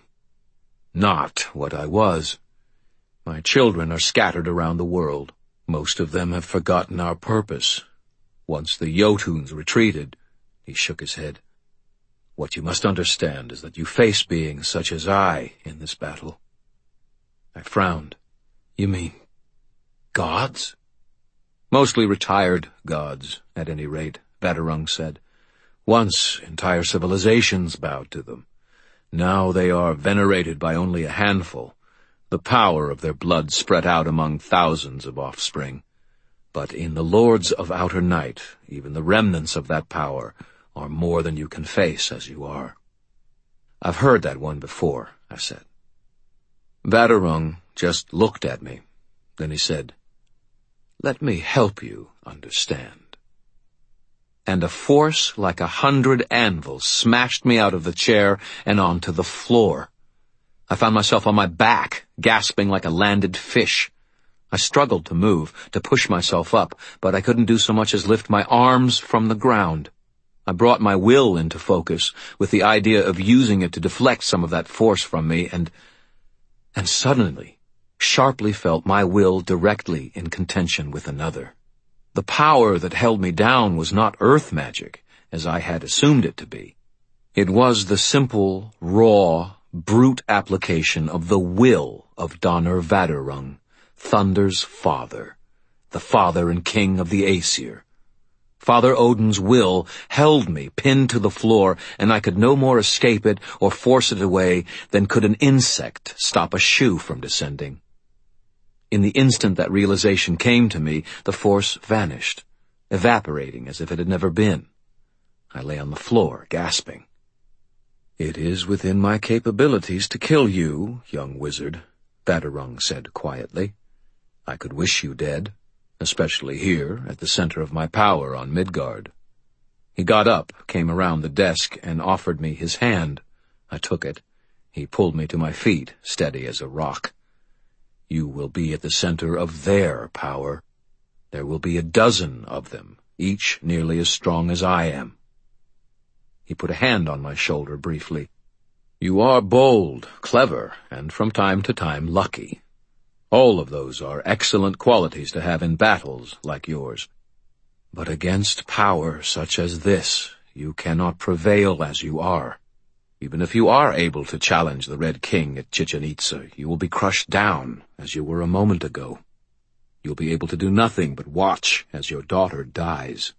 not what I was. My children are scattered around the world. Most of them have forgotten our purpose. Once the Jotuns retreated, he shook his head. What you must understand is that you face beings such as I in this battle. I frowned. You mean gods? Mostly retired gods, at any rate, Vaterung said. Once entire civilizations bowed to them. Now they are venerated by only a handful, the power of their blood spread out among thousands of offspring. But in the Lords of Outer Night, even the remnants of that power are more than you can face as you are. I've heard that one before, I said. Vaterung just looked at me. Then he said, Let me help you understand. And a force like a hundred anvils smashed me out of the chair and onto the floor. I found myself on my back, gasping like a landed fish. I struggled to move, to push myself up, but I couldn't do so much as lift my arms from the ground. I brought my will into focus, with the idea of using it to deflect some of that force from me, and, and suddenly, sharply felt my will directly in contention with another. The power that held me down was not earth magic, as I had assumed it to be. It was the simple, raw, brute application of the will of Donner Vaterung, Thunder's father, the father and king of the Aesir. Father Odin's will held me pinned to the floor, and I could no more escape it or force it away than could an insect stop a shoe from descending. In the instant that realization came to me, the force vanished, evaporating as if it had never been. I lay on the floor, gasping. It is within my capabilities to kill you, young wizard, Vaterung said quietly. I could wish you dead, especially here at the center of my power on Midgard. He got up, came around the desk, and offered me his hand. I took it. He pulled me to my feet, steady as a rock. You will be at the center of their power. There will be a dozen of them, each nearly as strong as I am. He put a hand on my shoulder briefly. You are bold, clever, and from time to time lucky. All of those are excellent qualities to have in battles like yours. But against power such as this, you cannot prevail as you are. Even if you are able to challenge the Red King at Chichen Itza, you will be crushed down, as you were a moment ago. You'll be able to do nothing but watch as your daughter dies.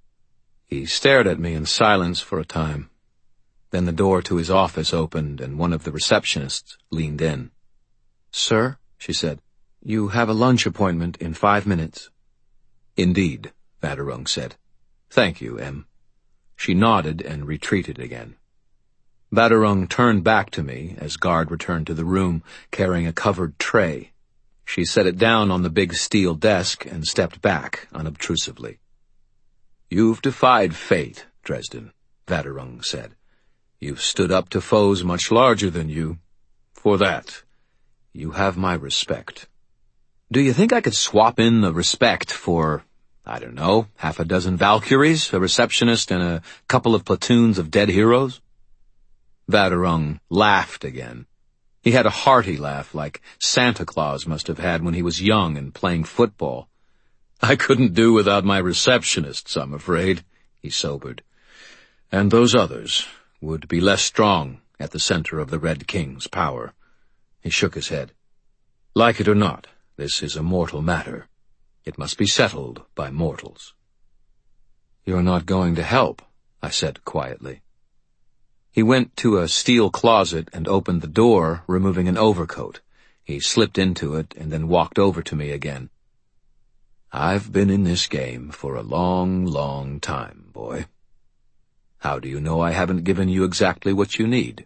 He stared at me in silence for a time. Then the door to his office opened, and one of the receptionists leaned in. Sir, she said, you have a lunch appointment in five minutes. Indeed, Vaterung said. Thank you, Em. She nodded and retreated again. Badarung turned back to me as Guard returned to the room, carrying a covered tray. She set it down on the big steel desk and stepped back unobtrusively. "You've defied fate, Dresden," Badarung said. "You've stood up to foes much larger than you. For that, you have my respect. Do you think I could swap in the respect for, I don't know, half a dozen Valkyries, a receptionist, and a couple of platoons of dead heroes?" Badarung laughed again. He had a hearty laugh like Santa Claus must have had when he was young and playing football. "I couldn't do without my receptionists, I'm afraid," he sobered. "And those others would be less strong at the center of the Red King's power." He shook his head. "Like it or not, this is a mortal matter. It must be settled by mortals." "You're not going to help," I said quietly. He went to a steel closet and opened the door, removing an overcoat. He slipped into it and then walked over to me again. "I've been in this game for a long, long time, boy. How do you know I haven't given you exactly what you need?"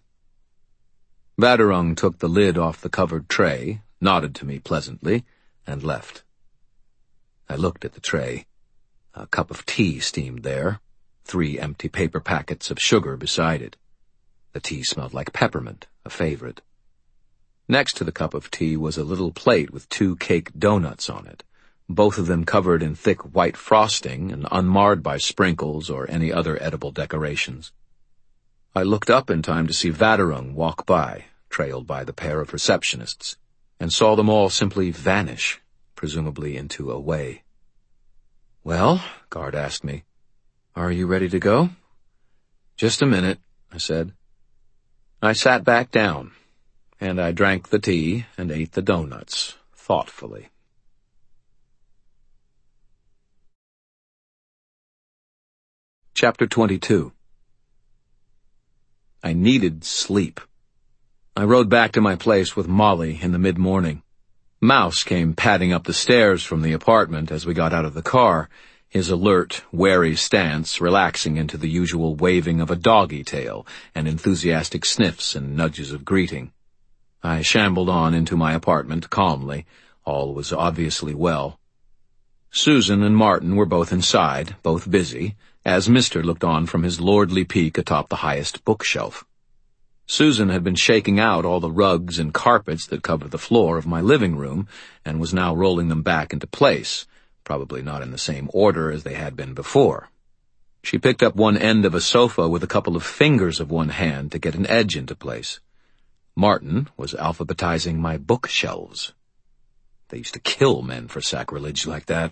Badarung took the lid off the covered tray, nodded to me pleasantly, and left. I looked at the tray. A cup of tea steamed there, three empty paper packets of sugar beside it. The tea smelled like peppermint, a favorite. Next to the cup of tea was a little plate with two cake donuts on it, both of them covered in thick white frosting and unmarred by sprinkles or any other edible decorations. I looked up in time to see Badarung walk by, trailed by the pair of receptionists, and saw them all simply vanish, presumably into a way. "Well," Guard asked me, "are you ready to go?" "Just a minute," I said. I sat back down, and I drank the tea and ate the donuts, thoughtfully. Chapter twenty-two. I needed sleep. I rode back to my place with Molly in the mid-morning. Mouse came padding up the stairs from the apartment as we got out of the car, his alert, wary stance relaxing into the usual waving of a doggy tail and enthusiastic sniffs and nudges of greeting. I shambled on into my apartment calmly. All was obviously well. Susan and Martin were both inside, both busy, as Mister looked on from his lordly peak atop the highest bookshelf. Susan had been shaking out all the rugs and carpets that covered the floor of my living room and was now rolling them back into place, probably not in the same order as they had been before. She picked up one end of a sofa with a couple of fingers of one hand to get an edge into place. Martin was alphabetizing my bookshelves. They used to kill men for sacrilege like that.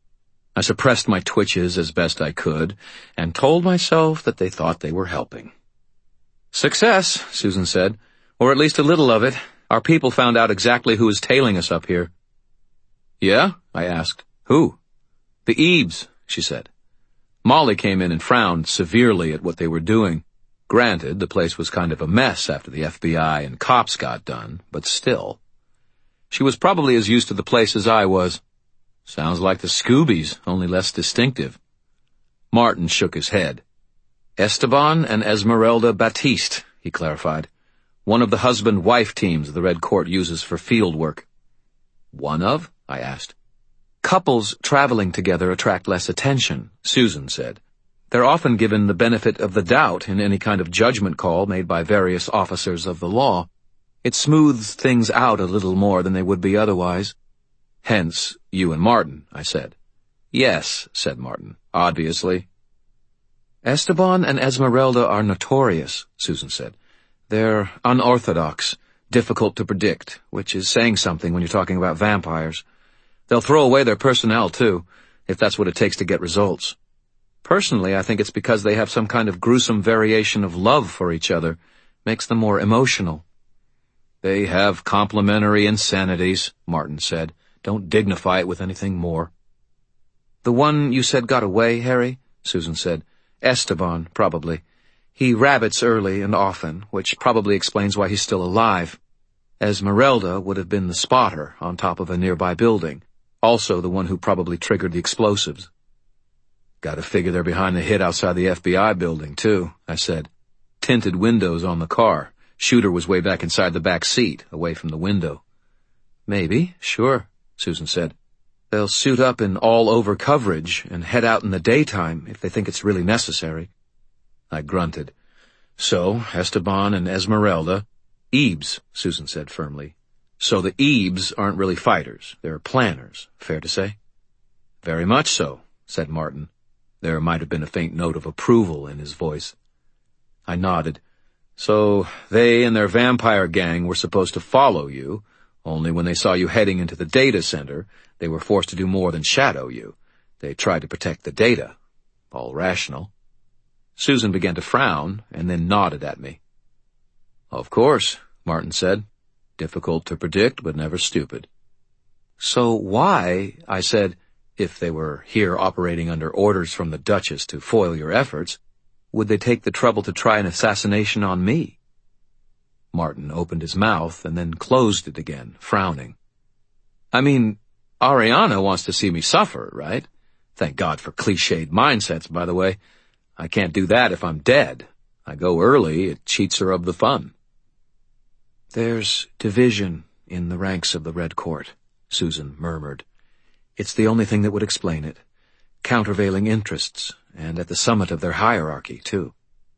I suppressed my twitches as best I could and told myself that they thought they were helping. "Success," Susan said, "or at least a little of it. Our people found out exactly who is tailing us up here." "Yeah?" I asked. "Who?" "The Ebes," she said. Molly came in and frowned severely at what they were doing. Granted, the place was kind of a mess after the F B I and cops got done, but still. She was probably as used to the place as I was. Sounds like the Scoobies, only less distinctive. Martin shook his head. "Esteban and Esmeralda Batiste," he clarified. "One of the husband-wife teams the Red Court uses for field work." "One of?" I asked. "Couples traveling together attract less attention," Susan said. "They're often given the benefit of the doubt in any kind of judgment call made by various officers of the law. It smooths things out a little more than they would be otherwise." "Hence, you and Martin," I said. "Yes," said Martin, "obviously." "Esteban and Esmeralda are notorious," Susan said. "They're unorthodox, difficult to predict, which is saying something when you're talking about vampires. They'll throw away their personnel, too, if that's what it takes to get results. Personally, I think it's because they have some kind of gruesome variation of love for each other. Makes them more emotional." "They have complementary insanities," Martin said. "Don't dignify it with anything more." "The one you said got away, Harry?" Susan said. "Esteban, probably. He rabbits early and often, which probably explains why he's still alive. Esmeralda would have been the spotter on top of a nearby building. Also the one who probably triggered the explosives." "Gotta figure they're behind the hit outside the F B I building, too," I said. tinted windows on the car. Shooter was way back inside the back seat, away from the window. Maybe, sure, Susan said. They'll suit up in all-over coverage and head out in the daytime if they think it's really necessary. I grunted. So, Esteban and Esmeralda— Ebes, Susan said firmly. So the Ebes aren't really fighters. They're planners, fair to say? Very much so, said Martin. There might have been a faint note of approval in his voice. I nodded. So they and their vampire gang were supposed to follow you, only when they saw you heading into the data center, they were forced to do more than shadow you. They tried to protect the data. All rational. Susan began to frown, and then nodded at me. Of course, Martin said. Difficult to predict, but never stupid. So why, I said, if they were here operating under orders from the Duchess to foil your efforts, would they take the trouble to try an assassination on me? Martin opened his mouth and then closed it again, frowning. I mean, Ariana wants to see me suffer, right? Thank God for cliched mindsets, by the way. I can't do that if I'm dead. I go early, it cheats her of the fun. There's division in the ranks of the Red Court, Susan murmured. It's the only thing that would explain it. Countervailing interests, and at the summit of their hierarchy, too.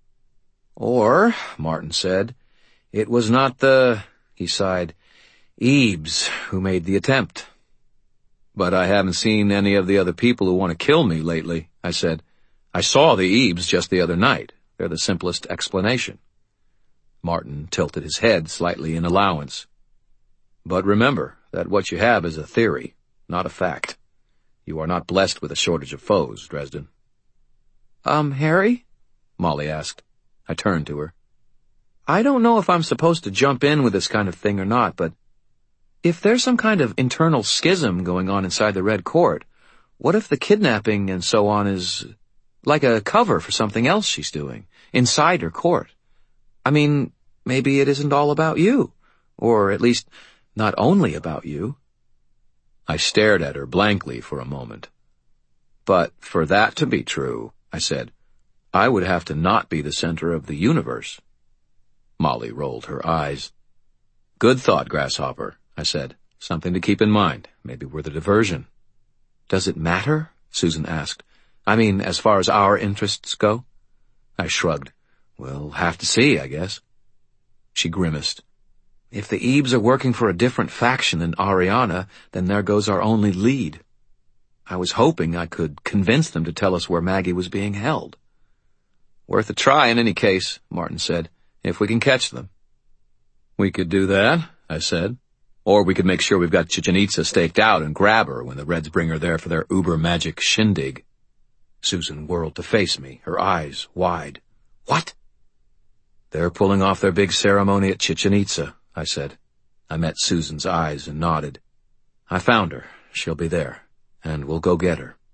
Or, Martin said, it was not the, he sighed, Ebes who made the attempt. But I haven't seen any of the other people who want to kill me lately, I said. I saw the Ebes just the other night. They're the simplest explanation. Martin tilted his head slightly in allowance. But remember that what you have is a theory, not a fact. You are not blessed with a shortage of foes, Dresden. Um, Harry? Molly asked. I turned to her. I don't know if I'm supposed to jump in with this kind of thing or not, but if there's some kind of internal schism going on inside the Red Court, what if the kidnapping and so on is like a cover for something else she's doing, inside her court? I mean, maybe it isn't all about you, or at least not only about you. I stared at her blankly for a moment. But for that to be true, I said, I would have to not be the center of the universe. Molly rolled her eyes. Good thought, Grasshopper, I said. Something to keep in mind. Maybe we're the diversion. Does it matter? Susan asked. I mean, as far as our interests go? I shrugged. We'll have to see, I guess. She grimaced. If the Ebes are working for a different faction than Ariana, then there goes our only lead. I was hoping I could convince them to tell us where Maggie was being held. Worth a try in any case, Martin said, if we can catch them. We could do that, I said. Or we could make sure we've got Chichen Itza staked out and grab her when the Reds bring her there for their uber-magic shindig. Susan whirled to face me, her eyes wide. What? They're pulling off their big ceremony at Chichen Itza, I said. I met Susan's eyes and nodded. I found her. She'll be there. And we'll go get her.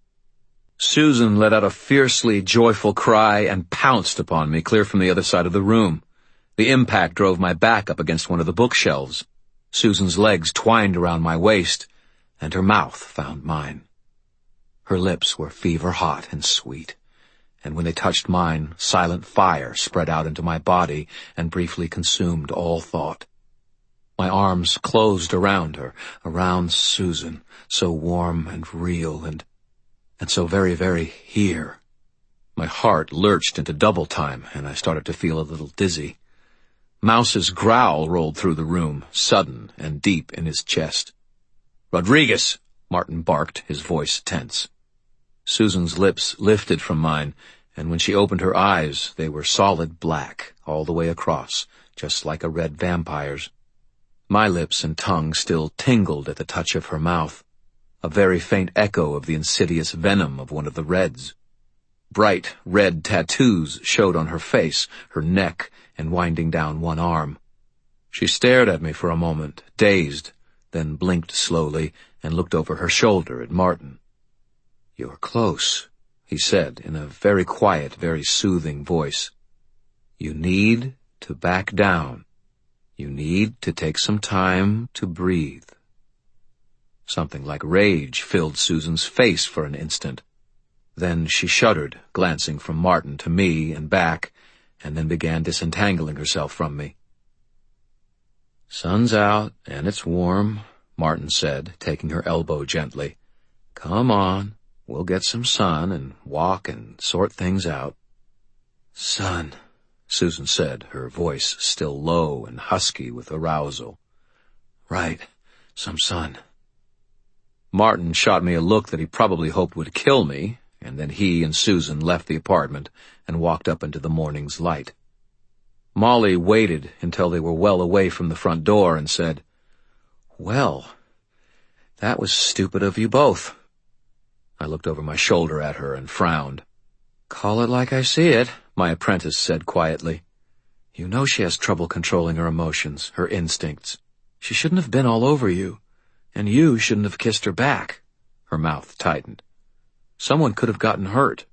Susan let out a fiercely joyful cry and pounced upon me clear from the other side of the room. The impact drove my back up against one of the bookshelves. Susan's legs twined around my waist, and her mouth found mine. Her lips were fever-hot and sweet, and when they touched mine, silent fire spread out into my body and briefly consumed all thought. My arms closed around her, around Susan, so warm and real and, and so very, very here. My heart lurched into double time, and I started to feel a little dizzy. Mouse's growl rolled through the room, sudden and deep in his chest. Rodriguez! Martin barked, his voice tense. Susan's lips lifted from mine, and when she opened her eyes, they were solid black, all the way across, just like a red vampire's. My lips and tongue still tingled at the touch of her mouth, a very faint echo of the insidious venom of one of the Reds. Bright red tattoos showed on her face, her neck, and winding down one arm. She stared at me for a moment, dazed, then blinked slowly and looked over her shoulder at Martin. You're close, he said in a very quiet, very soothing voice. You need to back down. You need to take some time to breathe. Something like rage filled Susan's face for an instant. Then she shuddered, glancing from Martin to me and back, and then began disentangling herself from me. "Sun's out, and it's warm," Martin said, taking her elbow gently. "Come on, we'll get some sun and walk and sort things out." "Sun," Susan said, her voice still low and husky with arousal. "Right, some sun." Martin shot me a look that he probably hoped would kill me, and then he and Susan left the apartment and walked up into the morning's light. Molly waited until they were well away from the front door and said, "Well, that was stupid of you both." I looked over my shoulder at her and frowned. "Call it like I see it," my apprentice said quietly. "You know she has trouble controlling her emotions, her instincts. She shouldn't have been all over you, and you shouldn't have kissed her back." Her mouth tightened. "Someone could have gotten hurt."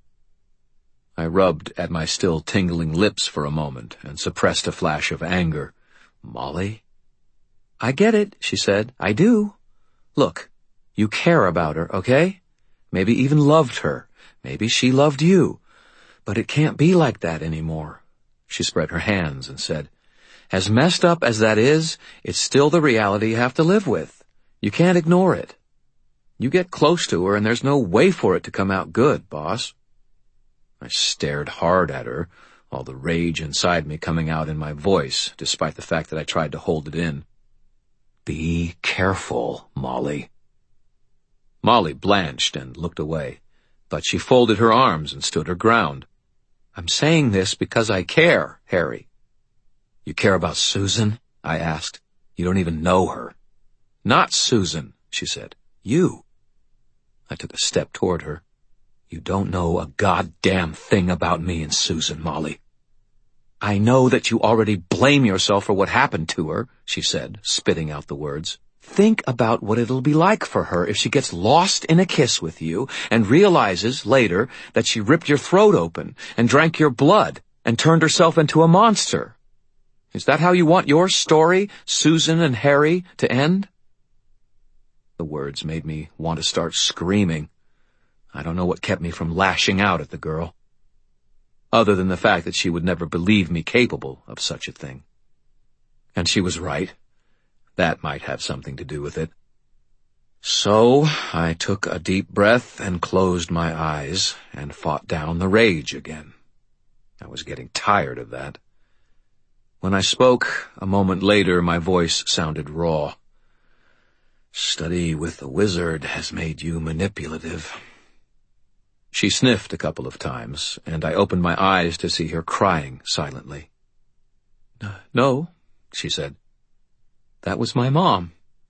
I rubbed at my still tingling lips for a moment and suppressed a flash of anger. "Molly?" "I get it," she said. "I do. Look, you care about her, okay? Maybe even loved her. Maybe she loved you. But it can't be like that anymore." She spread her hands and said, "As messed up as that is, it's still the reality you have to live with. You can't ignore it. You get close to her and there's no way for it to come out good, boss." I stared hard at her, all the rage inside me coming out in my voice, despite the fact that I tried to hold it in. "Be careful, Molly." Molly blanched and looked away, but she folded her arms and stood her ground. "I'm saying this because I care, Harry." "You care about Susan?" I asked. "You don't even know her." "Not Susan," she said. "You." I took a step toward her. "You don't know a goddamn thing about me and Susan, Molly." "I know that you already blame yourself for what happened to her," she said, spitting out the words. "Think about what it'll be like for her if she gets lost in a kiss with you and realizes later that she ripped your throat open and drank your blood and turned herself into a monster. Is that how you want your story, Susan and Harry, to end?" The words made me want to start screaming. I don't know what kept me from lashing out at the girl, other than the fact that she would never believe me capable of such a thing. And she was right. That might have something to do with it. So I took a deep breath and closed my eyes and fought down the rage again. I was getting tired of that. When I spoke, a moment later, my voice sounded raw. "Study with the wizard has made you manipulative." She sniffed a couple of times, and I opened my eyes to see her crying silently. "No," she said. "That was my mom."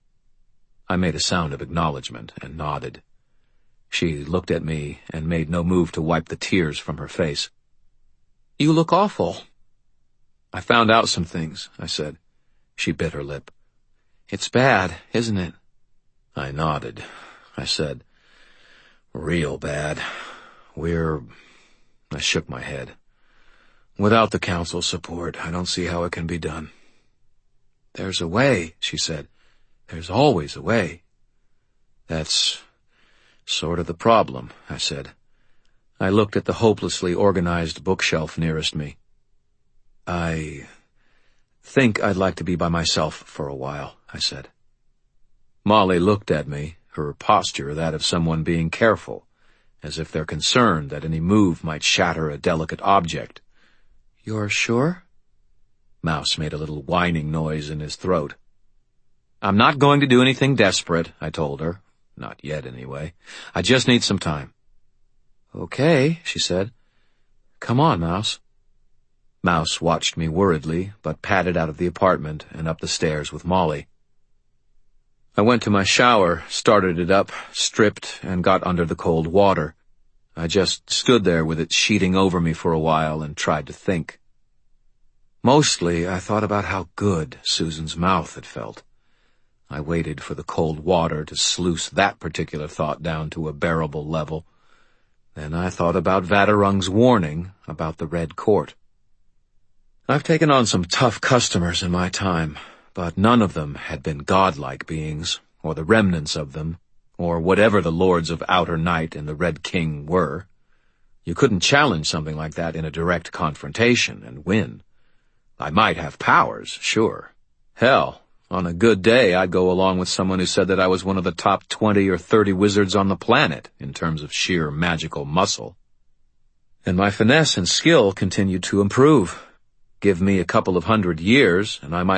I made a sound of acknowledgement and nodded. She looked at me and made no move to wipe the tears from her face. "You look awful." "I found out some things," I said. She bit her lip. "It's bad, isn't it?" I nodded. I said, "Real bad. We're—" I shook my head. "Without the council's support, I don't see how it can be done." "There's a way," she said. "There's always a way." "That's sort of the problem," I said. I looked at the hopelessly organized bookshelf nearest me. "I think I'd like to be by myself for a while," I said. Molly looked at me, her posture that of someone being careful, as if they're concerned that any move might shatter a delicate object. "You're sure?" Mouse made a little whining noise in his throat. "I'm not going to do anything desperate," I told her. Not yet, anyway. "I just need some time." "Okay," she said. "Come on, Mouse." Mouse watched me worriedly, but padded out of the apartment and up the stairs with Molly. I went to my shower, started it up, stripped, and got under the cold water. I just stood there with it sheeting over me for a while and tried to think. Mostly, I thought about how good Susan's mouth had felt. I waited for the cold water to sluice that particular thought down to a bearable level. Then I thought about Vadarung's warning about the Red Court. I've taken on some tough customers in my time, but none of them had been godlike beings, or the remnants of them, or whatever the lords of outer night and the Red King were. You couldn't challenge something like that in a direct confrontation and win. I might have powers, sure. Hell, on a good day I'd go along with someone who said that I was one of the top twenty or thirty wizards on the planet in terms of sheer magical muscle. And my finesse and skill continued to improve. Give me a couple of hundred years, and I might